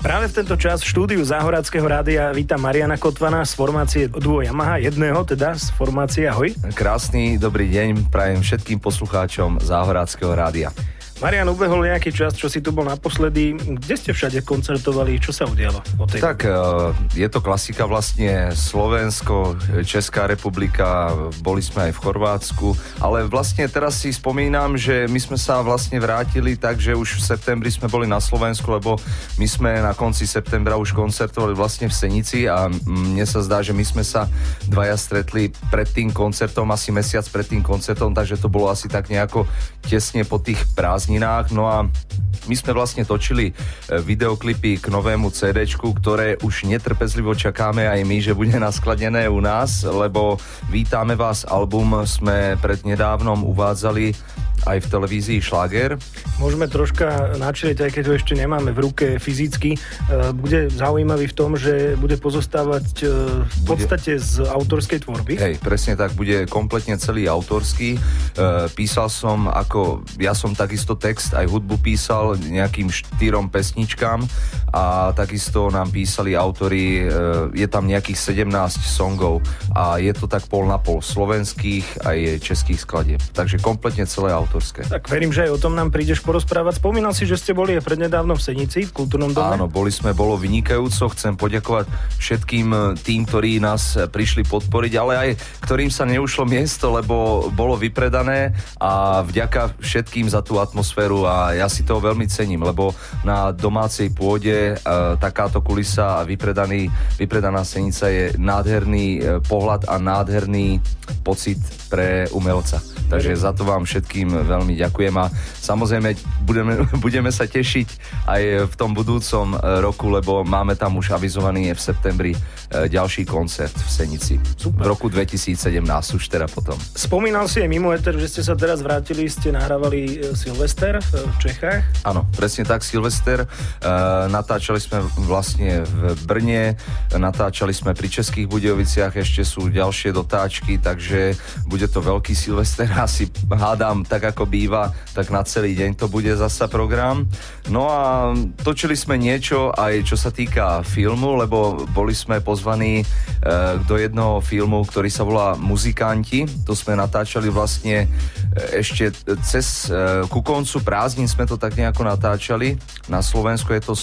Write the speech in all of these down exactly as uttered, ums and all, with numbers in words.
Práve v tento čas v štúdiu Záhoráckeho rádia vítam Mariana Kotvana z formácie duo Yamaha, jedného teda z formácie. Ahoj. Krásny dobrý deň prajem všetkým poslucháčom Záhoráckeho rádia. Marian, ubehol nejaký čas, čo si tu bol naposledy. Kde ste všade koncertovali? Čo sa udialo? Tak je to klasika vlastne. Slovensko, Česká republika, boli sme aj v Chorvátsku, ale vlastne teraz si spomínam, že my sme sa vlastne vrátili tak, že už v septembri sme boli na Slovensku, lebo my sme na konci septembra už koncertovali vlastne v Senici a mne sa zdá, že my sme sa dvaja stretli pred tým koncertom, asi mesiac pred tým koncertom, takže to bolo asi tak nejako tesne po tých prázdninách. No a my sme vlastne točili videoklipy k novému CDčku, ktoré už netrpezlivo čakáme aj my, že bude naskladené u nás, lebo Vítame vás album sme prednedávnom uvádzali aj v televízii Šláger. Môžeme troška načrieť, aj keď ho ešte nemáme v ruke fyzicky. Bude zaujímavý v tom, že bude pozostávať v podstate bude... z autorskej tvorby. Hej, presne tak, bude kompletne celý autorský. Písal som, ako ja som takisto text, aj hudbu písal nejakým štyrom pesničkám a takisto nám písali autori, je tam nejakých sedemnásť songov a je to tak pol na pol slovenských aj českých skladieb. Takže kompletne celé autorské. Tak verím, že aj o tom nám prídeš porozprávať. Spomínal si, že ste boli aj prednedávnom v Senici, v kultúrnom dome? Áno, boli sme, bolo vynikajúco. Chcem poďakovať všetkým tým, ktorí nás prišli podporiť, ale aj ktorým sa neušlo miesto, lebo bolo vypredané a vďaka všetkým za tú atmosféru a ja si toho veľmi cením, lebo na domácej pôde e, takáto kulisa a vypredaný, vypredaná Senica je nádherný e, pohľad a nádherný pocit pre umelca. Takže za to vám všetkým veľmi ďakujem a samozrejme budeme, budeme sa tešiť aj v tom budúcom roku, lebo máme tam už avizovaný v septembri ďalší koncert v Senici. Super. V roku dvetisícsedemnásť už teda potom. Spomínal si aj mimo éter, že ste sa teraz vrátili, ste nahrávali Silvester v Čechách? Áno, presne tak, Silvester. Natáčali sme vlastne v Brne, natáčali sme pri Českých Budějoviciach, ešte sú ďalšie dotáčky, takže bude to veľký Silvester. Asi hádam, tak ako býva, tak na celý deň to bude zasa program. No a točili sme niečo aj čo sa týka filmu, lebo boli sme pozvaní e, do jednoho filmu, ktorý sa volá Muzikanti. To sme natáčali vlastne ešte cez e, ku koncu prázdnin sme to tak nejako natáčali. Na Slovensku je to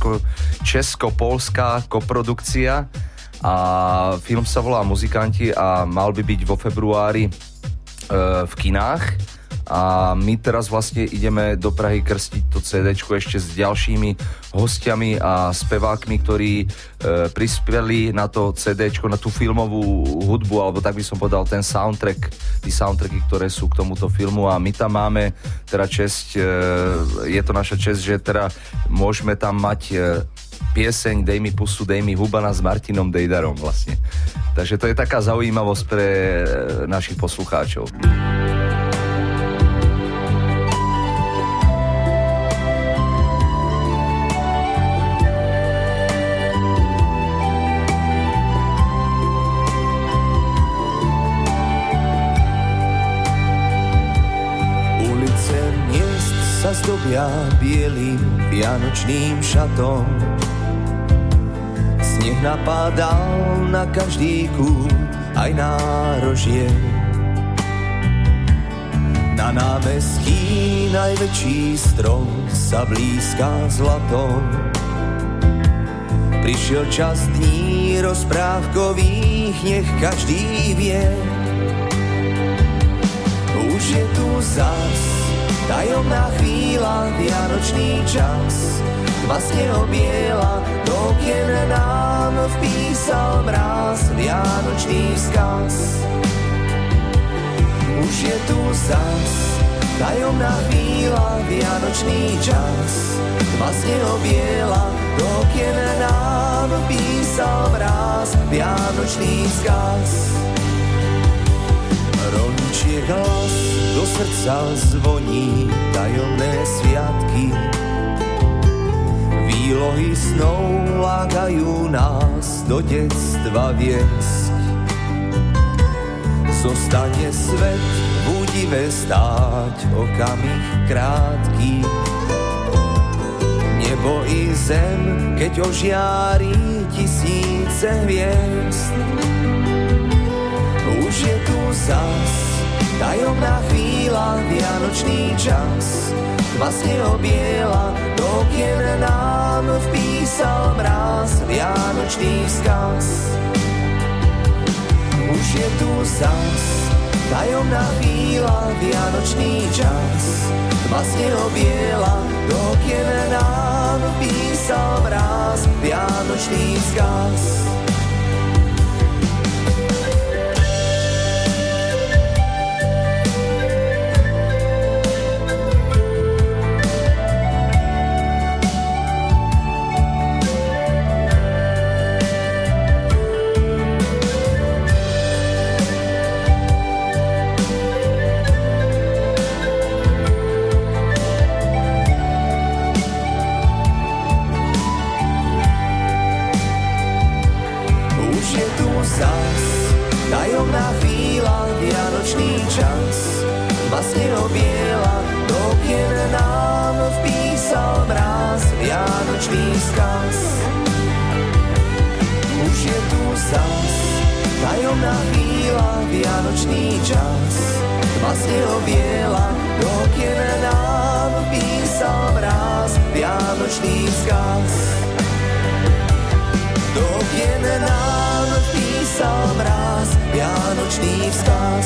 slovensko-česko-polská koprodukcia a film sa volá Muzikanti a mal by byť vo februári v kinách a my teraz vlastne ideme do Prahy krstiť to CDčko ešte s ďalšími hostiami a spevákmi, ktorí e, prispeli na to CDčko, na tú filmovú hudbu, alebo tak by som povedal ten soundtrack, tí soundtracky, ktoré sú k tomuto filmu a my tam máme teda česť, e, je to naša česť, že teda môžeme tam mať e, pieseň Dej mi pusu, dej mi hubana s Martinom Dejdarom vlastne. Takže to je taká zaujímavosť pre našich poslucháčov. Ulice miest sa zdobia bielým vianočným šatom. Sneh napadal na každý kút, aj nárožie. Na námestí najväčší strom sa blízka zlatom. Prišiel čas dní rozprávkových, nech každý vie. Už je tu zas tajomná chvíľa, vianočný čas. Tma snehobiela, do okien nám vpísal mráz, vianočný vzkaz. Už je tu zas tajomná chvíľa, vianočný čas. Tma snehobiela, do okien nám vpísal mráz, vianočný vzkaz. Rodičiek hlas do srdca zvoní, tajomné sviatky. Výlohy snov lákajú nás do detstva viesť. Zostane svet v údive stáť okamih krátky. nebo i zem, keď ožiarí tisíce hviezd. Už je tu zas tajomná chvíľa, vianočný čas. Tma sneho biela, do okien nám vpísal mráz, vianočný vzkaz. Už je tu zas tajomná chvíľa, vianočný čas. Tma sneho biela, do okien nám vpísal mráz, vianočný vzkaz. Tajomná chvíľa, vianočný čas. Tma sneho biela, do okien nám vpísal mráz, vianočný vzkaz. Už je tu zas tajomná chvíľa, vianočný čas. Tma sneho biela, do okien nám vpísal mráz, vianočný vzkaz. Do okien nám vpísal mráz, vianočný vzkaz.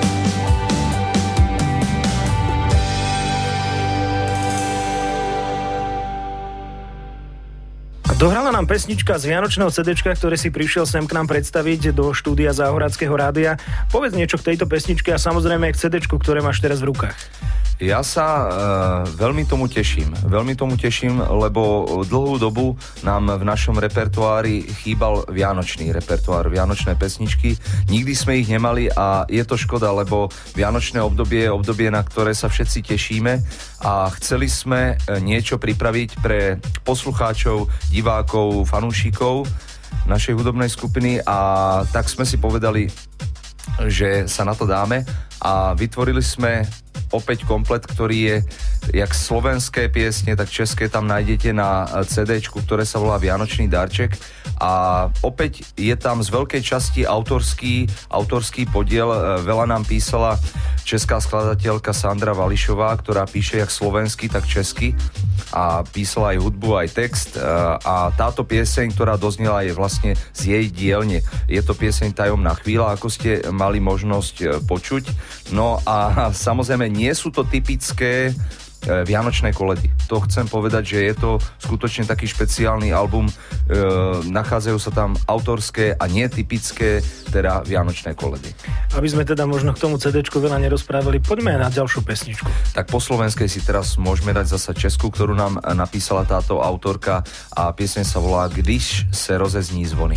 Dohrala nám pesnička z vianočného cédéčka, ktoré si prišiel sem k nám predstaviť do štúdia Záhoráckého rádia. Povedz niečo k tejto pesničke a samozrejme k cédéčku, ktoré máš teraz v rukách. Ja sa e, veľmi tomu teším. Veľmi tomu teším, lebo dlhú dobu nám v našom repertoári chýbal vianočný repertoár, vianočné pesničky. Nikdy sme ich nemali a je to škoda, lebo vianočné obdobie je obdobie, na ktoré sa všetci tešíme a chceli sme niečo pripraviť pre poslucháčov, divákov, fanúšikov našej hudobnej skupiny a tak sme si povedali, že sa na to dáme a vytvorili sme opäť komplet, ktorý je jak slovenské piesne, tak české tam nájdete na cédéčku, ktoré sa volá Vianočný darček a opäť je tam z veľkej časti autorský, autorský podiel. Veľa nám písala česká skladateľka Sandra Vališová, ktorá píše jak slovensky, tak česky a písala aj hudbu, aj text a táto pieseň, ktorá doznela, je vlastne z jej dielne. Je to pieseň Tajomná chvíľa, ako ste mali možnosť počuť. No a samozrejme nie sú to typické vianočné koledy. To chcem povedať, že je to skutočne taký špeciálny album. E, nachádzajú sa tam autorské a netypické teda vianočné koledy. Aby sme teda možno k tomu cédéčku veľa nerozprávali, poďme na ďalšiu pesničku. Tak po slovenskej si teraz môžeme dať zasa českú, ktorú nám napísala táto autorka a pieseň sa volá Když se rozezní zvony.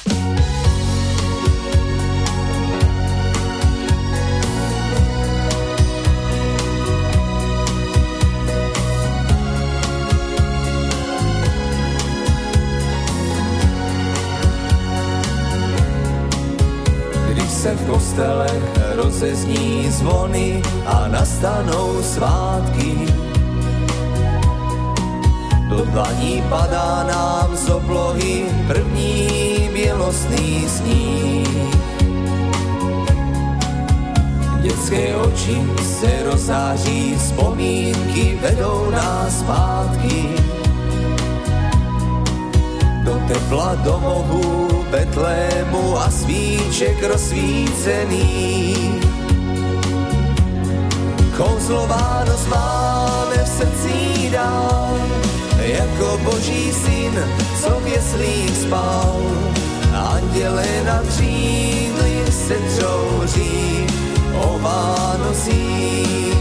Se v kostelech rozezní zvony a nastanou svátky. Do dlaní padá nám z oblohy první bělostný sníh. Dětské oči se rozáří, vzpomínky vedou nás zpátky. Do tepla domovu Betlému a svíček rozsvícený. Kouzlo Vánoc máme v srdci dál, jako Boží syn, co v jeslích spal. Anděle na křídli se třouří o Vánocích.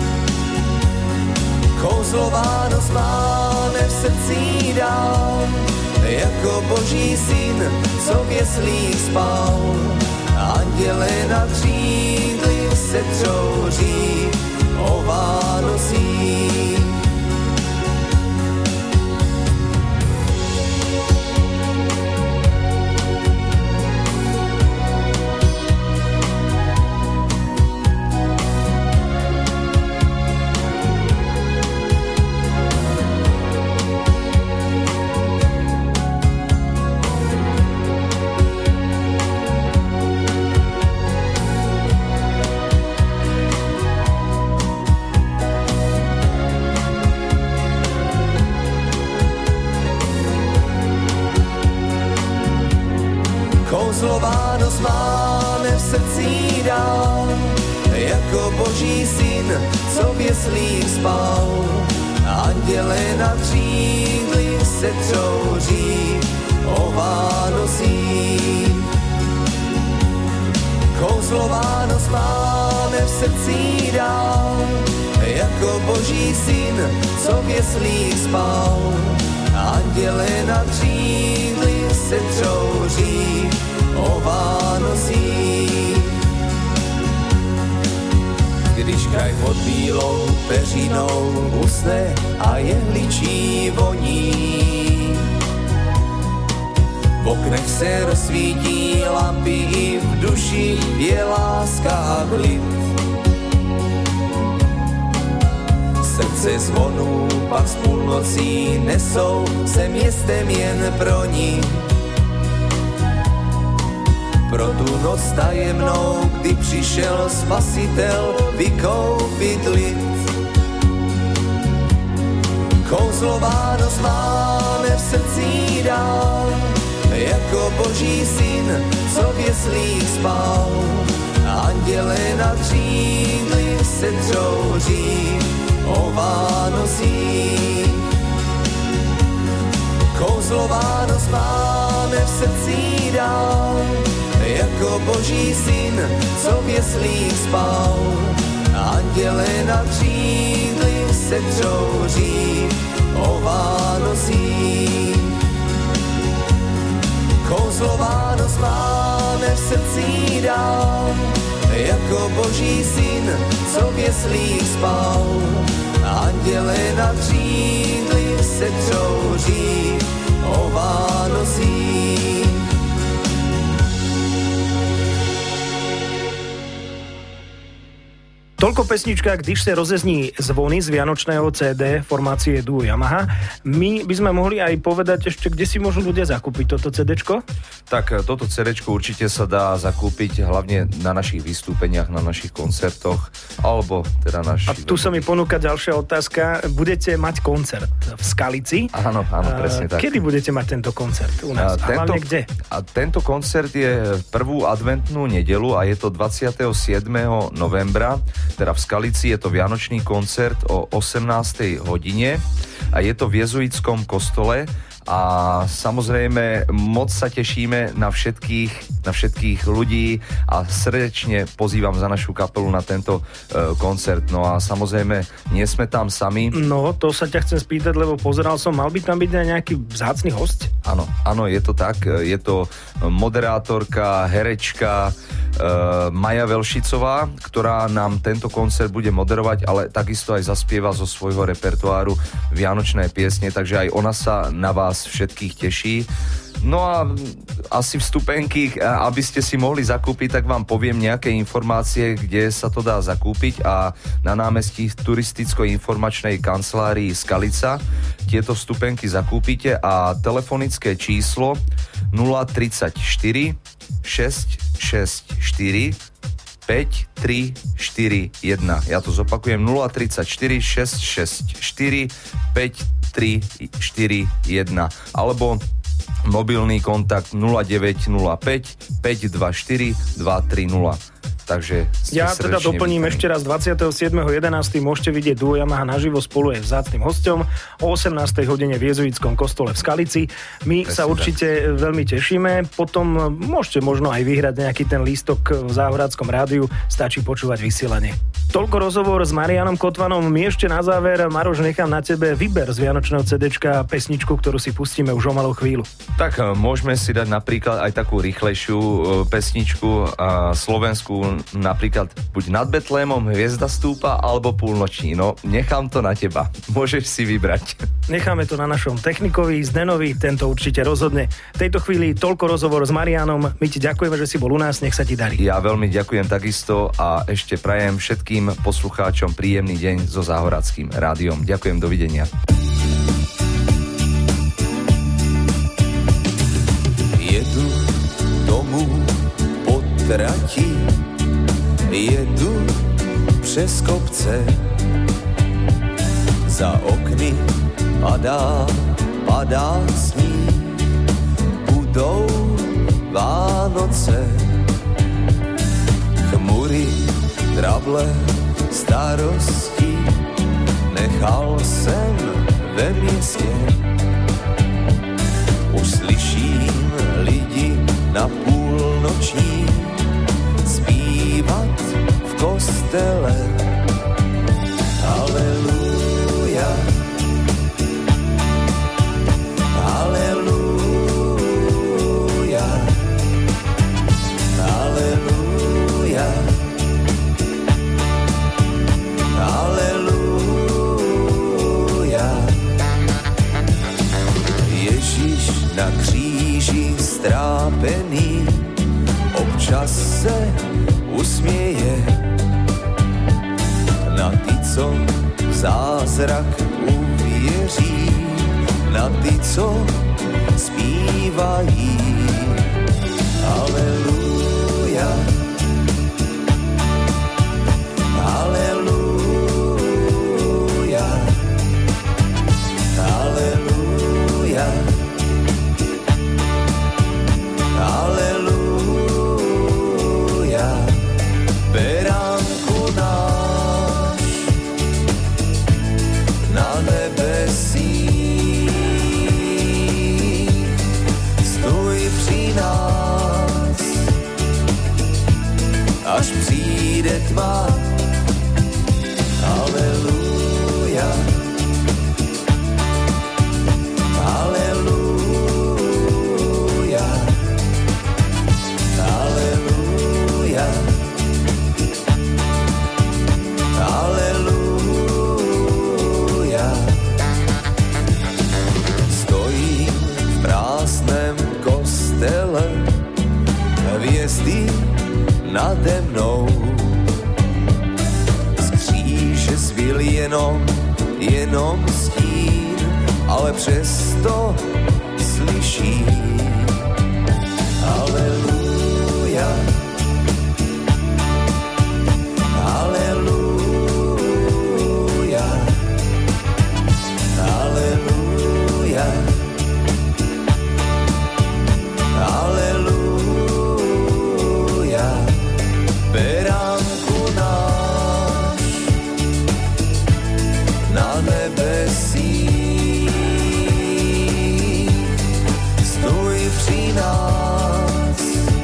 Kouzlo Vánoc máme v srdci dál, jako Boží syn, co v jeslích spal. Anděle na křídli se třouří o Vánocích. Kouzlo Vánoc máme v srdci dál, jako boží syn, co v jeslích spal. Anděle na křídli se trouří o Vánocích. Kouzlo Vánoc máme v srdci dál, jako boží syn, co v jeslích spal. Anděle na křídli se trouří o Vánocích. Když kraj pod bílou peřinou usne a jehličí voní, v oknech se rozsvítí lampy i v duši je láska a klid. Srdce zvonů pak z půlnocí nesou se městem jen pro ní. Pro tu noc tajemnou, kdy přišel Spasitel vykoupit lid. Kouzlo Vánoc máme v srdci dál, jako boží syn, co v jeslích spal. Anděle na křídli se trouří o Vánocích. Kouzlo Vánoc máme v srdci dál, jako boží syn, co v jeslích spal. Anděle na křídli se trouří o Vánocích. Kouzlo Vánoc máme v srdci dál, jako boží syn, co v jeslích spal. Anděle na křídli se trouří o Vánocích. Toľko pesnička, když sa rozezní zvony z vianočného cé dé formácie Duo Yamaha. My by sme mohli aj povedať ešte, kde si môžu ľudia zakúpiť toto cédečko? Tak toto cédečko určite sa dá zakúpiť hlavne na našich vystúpeniach, na našich koncertoch, alebo teda naši... A tu sa mi ponúka ďalšia otázka. Budete mať koncert v Skalici? Áno, áno, presne tak. Kedy budete mať tento koncert u nás? A, a tento, hlavne kde? A tento koncert je prvú adventnú nedeľu a je to dvadsiateho siedmeho novembra, teda v Skalici. Je to vianočný koncert o osemnástej hodine a je to v jezuitskom kostole a samozrejme moc sa tešíme na všetkých, na všetkých ľudí a srdečne pozývam za našu kapelu na tento uh, koncert. No a samozrejme nie sme tam sami. No, to sa ťa chcem spýtať, lebo pozeral som, mal by tam byť aj nejaký vzácny host? Áno, áno, je to tak. Je to moderátorka, herečka uh, Maja Velšicová, ktorá nám tento koncert bude moderovať, ale takisto aj zaspieva zo svojho repertoáru vianočné piesne, takže aj ona sa na vás všetkých teší. No a asi vstupenky, aby ste si mohli zakúpiť, tak vám poviem nejaké informácie, kde sa to dá zakúpiť a na námestí turisticko-informačnej kancelárii Skalica tieto vstupenky zakúpite a telefonické číslo nula tridsaťštyri šesť šesť štyri päť tri štyri jeden. Ja to zopakujem nula tridsaťštyri šesť šesť štyri päť tri štyri jeden alebo mobilný kontakt nula deväť nula päť päť dva štyri dva tri nula. Takže ja teda doplním vítaní. Ešte raz, dvadsiateho siedmeho jedenásteho môžete vidieť Duo Yamaha naživo spolu aj vzácnym hosťom o osemnástej hodine v jezuitskom kostole v Skalici. My Presne sa určite tak. veľmi tešíme. Potom môžete možno aj vyhrať nejaký ten lístok v Záhoradskom rádiu. Stačí počúvať vysielanie. Toľko rozhovor s Marianom Kotvanom. My ešte na záver, Maroš, nechám na tebe výber z vianočného cédečka pesničku, ktorú si pustíme už o malú chvíľu. Tak môžeme si dať napríklad aj takú rýchlejšiu pesničku a slovenskú, napríklad buď Nad Betlémom hviezda stúpa alebo Púlnoční. No, nechám to na teba. Môžeš si vybrať. Necháme to na našom technikovi, Zdenovi, tento určite rozhodne. V tejto chvíli toľko rozhovor s Marianom. My ti ďakujeme, že si bol u nás, nech sa ti darí. Ja veľmi ďakujem takisto a ešte prajem všetkým poslucháčom príjemný deň so Záhoradským rádiom. Ďakujem, dovidenia. Jedu domů po trati, jedu přes kopce, za okny padá, padá sníh, budou Vánoce. káble starosti nechal jsem ve městě. Už slyším lidi na půlnoční zpívat v kostele. Haleluja, haleluja, haleluja, haleluja. Ježíš na kříži strápený občas se usměje na ty, co v zázrak uvěří, na ty, co zpívají. Haleluja, haleluja, haleluja, haleluja. Beránku náš na nebesích, stůj při nás, až přijde tma. Haleluja, haleluja, haleluja, haleluja. Stojím v prázdném kostele, hvězdy nade mnou. Z kříže zbyl jenom, jenom stín, ale přesto slyším. Haleluja, haleluja, haleluja, haleluja. Beránku náš na nebesích, stůj při nás,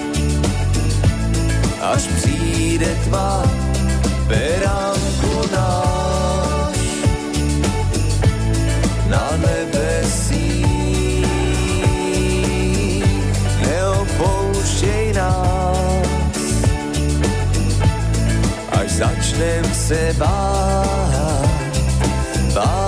až přijde tma. Beránku náš na nebesích, neopouštěj nás, až začnem se bát, bát.